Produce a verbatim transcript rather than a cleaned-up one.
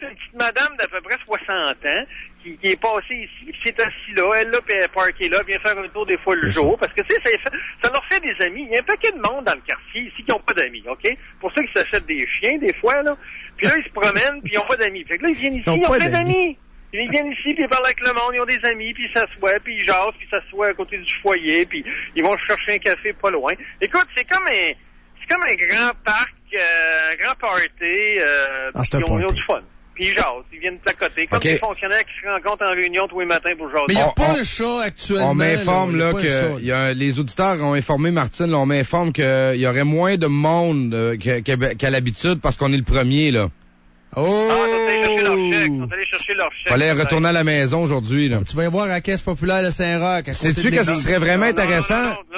une petite madame d'à peu près soixante ans qui, qui est passée ici, puis s'est assise là, elle là, puis elle est parkée là, vient faire un tour des fois le C'est jour, ça. parce que tu sais, ça, ça leur fait des amis. Il y a un paquet de monde dans le quartier ici qui n'ont pas d'amis, OK? Pour ceux qui s'achètent des chiens, des fois, là, puis là, ils se promènent, puis ils n'ont pas d'amis. Fait que là, ils viennent ici, Ils ont ils ont pas plein d'amis. d'amis. Ils viennent ici, puis ils parlent avec le monde, ils ont des amis, puis ils s'assoient, puis ils jasent, puis ils s'assoient à côté du foyer, puis ils vont chercher un café pas loin. Écoute, c'est comme un, c'est comme un grand parc, euh, un grand party, euh, Ah, c'est puis un ils ont, ils ont party. du fun. Puis ils jasent, ils viennent placoter, comme OK. des fonctionnaires qui se rencontrent en réunion tous les matins pour jaser. Mais il n'y a On- pas on- un chat actuellement. On m'informe là, là, il y a pas un que chat, il y a, les auditeurs ont informé Martine, là, on m'informe qu'il y aurait moins de monde euh, qu'à, qu'à- qu'à l'habitude parce qu'on est le premier là. Oh! Ah, ils sont allés chercher leur chèque, ils sont allés chercher leur chèque. Fallait retourner à la maison aujourd'hui là. Tu vas y voir à la Caisse populaire de Saint-Roch. à côté Sais-tu de que ce l'église. serait vraiment Non, non, non, intéressant? non, non.